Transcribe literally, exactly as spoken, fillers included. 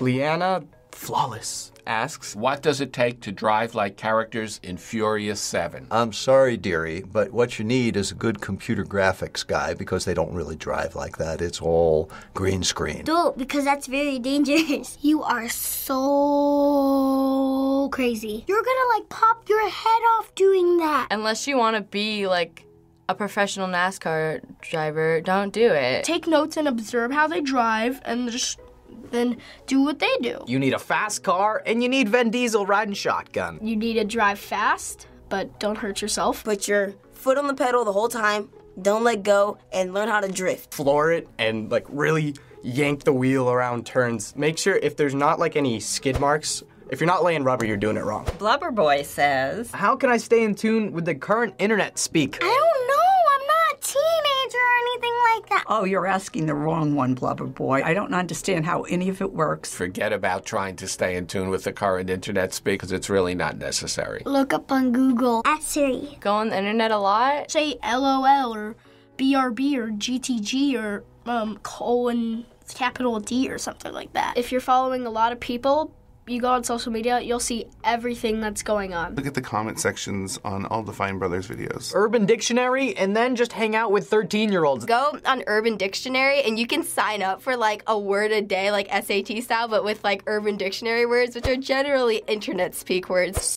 Leanna Flawless asks, what does it take to drive like characters in Furious seven? I'm sorry, dearie, but what you need is a good computer graphics guy because they don't really drive like that. It's all green screen. Don't, because that's very dangerous. You are so crazy. You're gonna, like, pop your head off doing that. Unless you want to be, like, a professional NASCAR driver, don't do it. Take notes and observe how they drive and just then do what they do. you need a fast car, and you need Vin Diesel riding shotgun. You need to drive fast, but don't hurt yourself. Put your foot on the pedal the whole time, don't let go, and learn how to drift. Floor it and, like, really yank the wheel around turns. Make sure if there's not, like, any skid marks, if you're not laying rubber, you're doing it wrong. Blubber Boy says, How can I stay in tune with the current internet speak? I don't know. I'm not a teenager or anything like that. oh, you're asking the wrong one, Blubber Boy. I don't understand how any of it works. Forget about trying to stay in tune with the current internet speak because it's really not necessary. Look up on Google. Ask Siri. Go on the internet a lot. Say LOL or B R B or G T G or um, colon capital D or something like that. If you're following a lot of people, you go on social media, you'll see everything that's going on. Look at the comment sections on all the Fine Brothers videos. Urban Dictionary, and then just hang out with thirteen-year-olds. Go on Urban Dictionary and you can sign up for like a word a day, like S A T style, but with like Urban Dictionary words, which are generally internet speak words.